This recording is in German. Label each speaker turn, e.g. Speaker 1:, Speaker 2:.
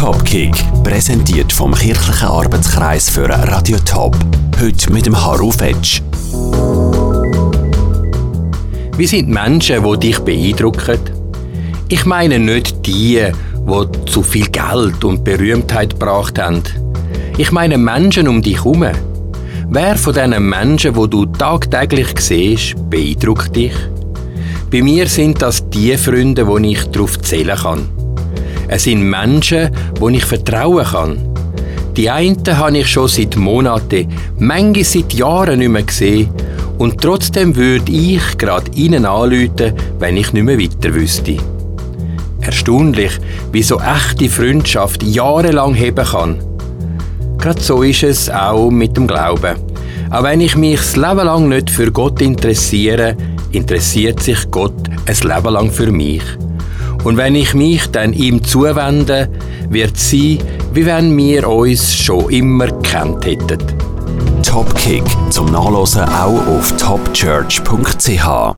Speaker 1: Topkick, präsentiert vom kirchlichen Arbeitskreis für Radio Top. Heute mit dem Harro Fetsch.
Speaker 2: Wie sind Menschen, die dich beeindrucken? Ich meine nicht die zu viel Geld und Berühmtheit gebracht haben. Ich meine Menschen um dich herum. Wer von diesen Menschen, die du tagtäglich siehst, beeindruckt dich? Bei mir sind das die Freunde, die ich darauf zählen kann. Es sind Menschen, denen ich vertrauen kann. Die einen habe ich schon seit Monaten, manche seit Jahren nicht mehr gesehen. Und trotzdem würde ich gerade ihnen anrufen, wenn ich nicht mehr weiter wüsste. Erstaunlich, wie so echte Freundschaft jahrelang heben kann. Gerade so ist es auch mit dem Glauben. Auch wenn ich mich das Leben lang nicht für Gott interessiere, interessiert sich Gott ein Leben lang für mich. Und wenn ich mich dann ihm zuwende, wird es sein, wie wenn wir uns schon immer gekannt hätten.
Speaker 1: Topkick zum Nachlesen auch auf topchurch.ch.